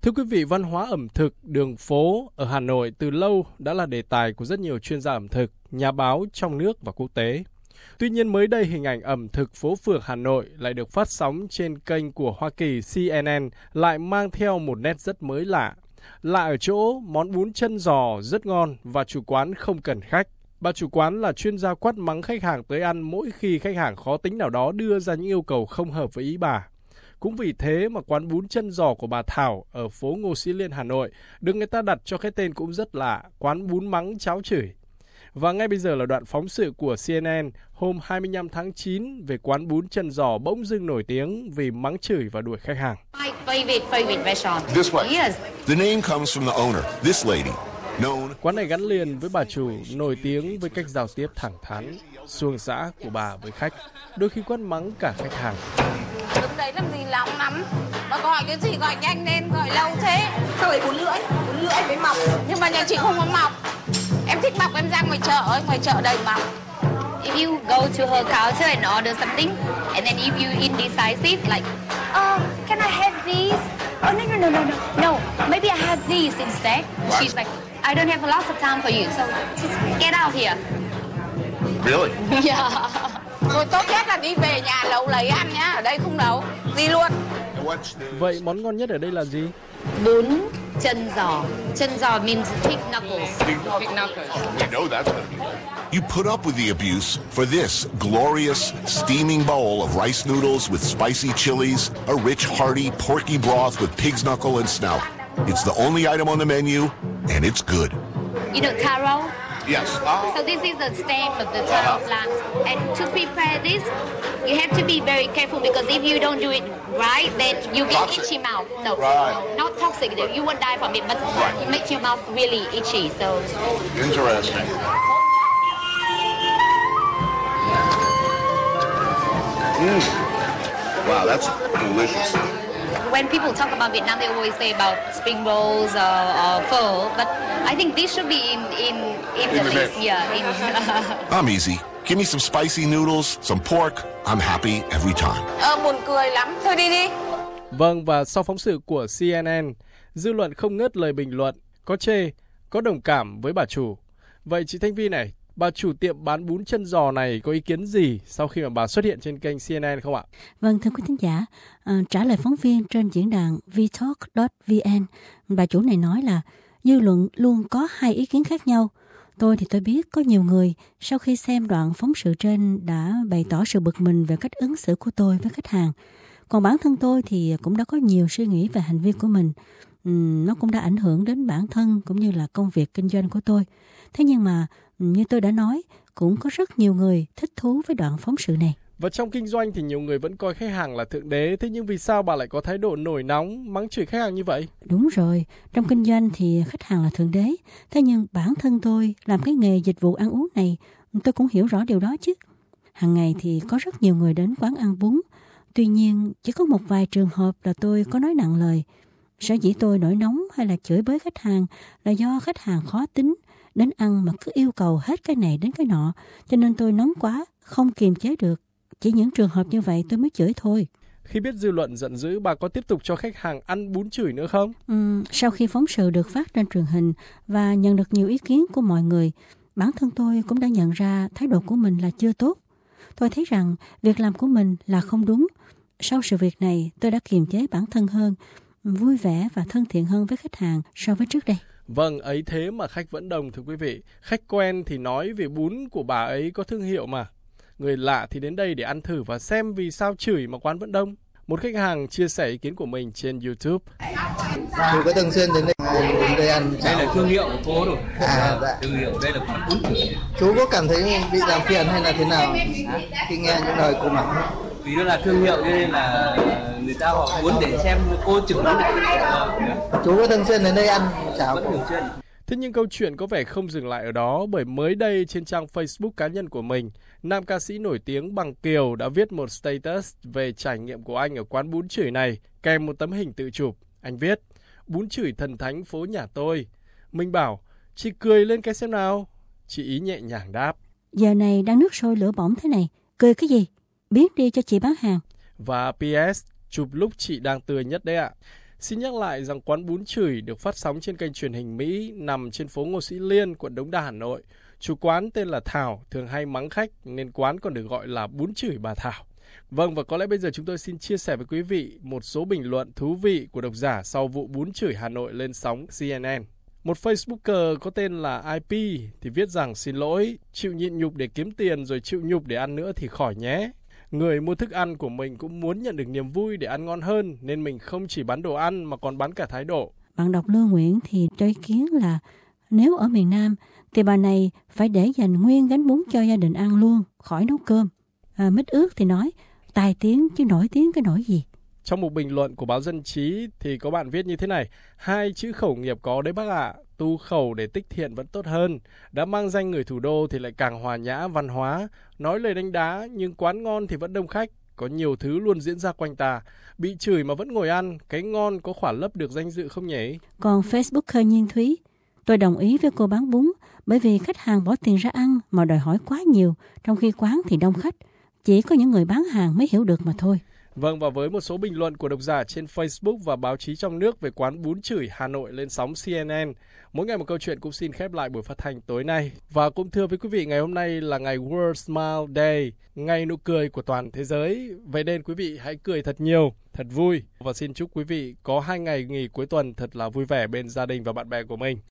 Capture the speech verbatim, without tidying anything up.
Thưa quý vị, văn hóa ẩm thực, đường phố ở Hà Nội từ lâu đã là đề tài của rất nhiều chuyên gia ẩm thực, nhà báo trong nước và quốc tế. Tuy nhiên mới đây hình ảnh ẩm thực phố phường Hà Nội lại được phát sóng trên kênh của Hoa Kỳ C N N lại mang theo một nét rất mới lạ. Lạ ở chỗ món bún chân giò rất ngon và chủ quán không cần khách. Bà chủ quán là chuyên gia quát mắng khách hàng tới ăn mỗi khi khách hàng khó tính nào đó đưa ra những yêu cầu không hợp với ý bà. Cũng vì thế mà quán bún chân giò của bà Thảo ở phố Ngô Sĩ Liên, Hà Nội được người ta đặt cho cái tên cũng rất lạ, quán bún mắng cháo chửi. Và ngay bây giờ là đoạn phóng sự của C N N hôm hai mươi lăm tháng chín về quán bún chân giò bỗng dưng nổi tiếng vì mắng chửi và đuổi khách hàng. My favorite favorite restaurant. This one. Yes. The name comes from the owner, this lady. Known... Quán này gắn liền với bà chủ, nổi tiếng với cách giao tiếp thẳng thắn, xuông xã của bà với khách, đôi khi quát mắng cả khách hàng. Đứng đấy làm gì lóng lắm, mà gọi cái gì gọi nhanh lên, gọi lâu thế. Sao lại bốn lưỡi, bốn lưỡi mới mọc. Nhưng mà nhà chị không có mọc. Em thích mọc em ra ngoài chợ, ấy, ngoài chợ đầy mọc. If you go to her counter and order something, and then if you indecisive, like, oh, can I have these? Oh, no, no, no, no, no. No, maybe I have these instead. What? She's like, I don't have a lot of time for you, so just get out here. Really? Yeah. Rồi tốt nhất là đi về nhà nấu lấy ăn nhá, ở đây không nấu, đi luôn. Vậy món ngon nhất ở đây là gì? Bún chân giò. Chân giò means pig knuckles. Pig knuckles. We know that's going to be. You put up with the abuse for this glorious steaming bowl of rice noodles with spicy chilies, a rich hearty porky broth with pig's knuckle and snout. It's the only item on the menu, and it's good. You know taro? Yes. Oh. So this is the stem of the taro plant. And to prepare this, you have to be very careful because if you don't do it right, then you get Toxic. itchy mouth. No, Right. not toxic. You won't die from it, but Right. it makes your mouth really itchy. So Interesting. Mm. Wow, that's delicious. when people talk about Vietnam, they always say about spring rolls or, or pho, but I think this should be in in in, In the the list. mix. Yeah, in. I'm easy. Give me some spicy noodles, some pork. I'm happy every time. Ờ, buồn cười lắm, thôi đi đi. Vâng, và sau phóng sự của C N N, dư luận không ngớt lời bình luận, có chê, có đồng cảm với bà chủ. Vậy chị Thanh Vi này, bà chủ tiệm bán bún chân giò này có ý kiến gì sau khi mà bà xuất hiện trên kênh C N N không ạ? Vâng, thưa quý thính giả, à, trả lời phóng viên trên diễn đàn vtalk chấm vn, bà chủ này nói là dư luận luôn có hai ý kiến khác nhau. Tôi thì tôi biết có nhiều người sau khi xem đoạn phóng sự trên đã bày tỏ sự bực mình về cách ứng xử của tôi với khách hàng. Còn bản thân tôi thì cũng đã có nhiều suy nghĩ về hành vi của mình. Uhm, nó cũng đã ảnh hưởng đến bản thân cũng như là công việc kinh doanh của tôi. Thế nhưng mà như tôi đã nói, cũng có rất nhiều người thích thú với đoạn phóng sự này. Và trong kinh doanh thì nhiều người vẫn coi khách hàng là thượng đế. Thế nhưng vì sao bà lại có thái độ nổi nóng, mắng chửi khách hàng như vậy? Đúng rồi, trong kinh doanh thì khách hàng là thượng đế. Thế nhưng bản thân tôi làm cái nghề dịch vụ ăn uống này, tôi cũng hiểu rõ điều đó chứ. Hàng ngày thì có rất nhiều người đến quán ăn bún. Tuy nhiên, chỉ có một vài trường hợp là tôi có nói nặng lời. Sở dĩ tôi nổi nóng hay là chửi bới khách hàng là do khách hàng khó tính, đến ăn mà cứ yêu cầu hết cái này đến cái nọ. Cho nên tôi nóng quá, không kiềm chế được. Chỉ những trường hợp như vậy tôi mới chửi thôi. Khi biết dư luận giận dữ, bà có tiếp tục cho khách hàng ăn bún chửi nữa không? Ừ, sau khi phóng sự được phát trên truyền hình và nhận được nhiều ý kiến của mọi người, bản thân tôi cũng đã nhận ra thái độ của mình là chưa tốt. Tôi thấy rằng việc làm của mình là không đúng. Sau sự việc này, tôi đã kiềm chế bản thân hơn, vui vẻ và thân thiện hơn với khách hàng so với trước đây. Vâng, ấy thế mà khách vẫn đồng thưa quý vị. Khách quen thì nói về bún của bà ấy có thương hiệu mà. Người lạ thì đến đây để ăn thử và xem vì sao chửi mà quán vẫn đông. Một khách hàng chia sẻ ý kiến của mình trên YouTube. Chú có thường xuyên đến đây, đến đây ăn cháo. Đây là thương hiệu của cô rồi. À, dạ. Thương hiệu đây là quán bún chửi. Chú có cảm thấy bị làm phiền hay là thế nào khi nghe những lời cô mắng? Vì nó là thương hiệu cho nên là người ta họ muốn để xem cô chửi nó được. Chú có thường xuyên đến đây ăn cháo? Vẫn thường xuyên. Thế nhưng câu chuyện có vẻ không dừng lại ở đó, bởi mới đây trên trang Facebook cá nhân của mình, nam ca sĩ nổi tiếng Bằng Kiều đã viết một status về trải nghiệm của anh ở quán bún chửi này, kèm một tấm hình tự chụp. Anh viết, bún chửi thần thánh phố nhà tôi. Mình bảo, chị cười lên cái xem nào. Chị ý nhẹ nhàng đáp. Giờ này đang nước sôi lửa bỏng thế này, cười cái gì? Biết đi cho chị bán hàng. Và pê ét, chụp lúc chị đang tươi nhất đấy ạ. Xin nhắc lại rằng quán bún chửi được phát sóng trên kênh truyền hình Mỹ nằm trên phố Ngô Sĩ Liên, quận Đống Đa, Hà Nội. Chủ quán tên là Thảo, thường hay mắng khách nên quán còn được gọi là bún chửi bà Thảo. Vâng, và có lẽ bây giờ chúng tôi xin chia sẻ với quý vị một số bình luận thú vị của độc giả sau vụ bún chửi Hà Nội lên sóng C N N. Một Facebooker có tên là I P thì viết rằng xin lỗi, chịu nhịn nhục để kiếm tiền rồi chịu nhục để ăn nữa thì khỏi nhé. Người mua thức ăn của mình cũng muốn nhận được niềm vui để ăn ngon hơn nên mình không chỉ bán đồ ăn mà còn bán cả thái độ. Bạn đọc Lương Nguyễn thì cho ý kiến là nếu ở miền Nam thì bà này phải để dành nguyên gánh bún cho gia đình ăn luôn, khỏi nấu cơm. À, Mít Ước thì nói tài tiếng chứ nổi tiếng cái nổi gì. Trong một bình luận của báo Dân Trí thì có bạn viết như thế này: hai chữ khẩu nghiệp có đấy bác ạ, tu khẩu để tích thiện vẫn tốt hơn. Đã mang danh người thủ đô thì lại càng hòa nhã văn hóa, nói lời đánh đá nhưng quán ngon thì vẫn đông khách. Có nhiều thứ luôn diễn ra quanh ta, bị chửi mà vẫn ngồi ăn, cái ngon có khỏa lấp được danh dự không nhỉ? Còn Facebooker Nhiên Thúy, tôi đồng ý với cô bán bún bởi vì khách hàng bỏ tiền ra ăn mà đòi hỏi quá nhiều, trong khi quán thì đông khách. Chỉ có những người bán hàng mới hiểu được mà thôi. Vâng, và với một số bình luận của độc giả trên Facebook và báo chí trong nước về quán bún chửi Hà Nội lên sóng C N N, mỗi ngày một câu chuyện cũng xin khép lại buổi phát thanh tối nay. Và cũng thưa với quý vị, ngày hôm nay là ngày World Smile Day, ngày nụ cười của toàn thế giới. Vậy nên quý vị hãy cười thật nhiều, thật vui. Và xin chúc quý vị có hai ngày nghỉ cuối tuần thật là vui vẻ bên gia đình và bạn bè của mình.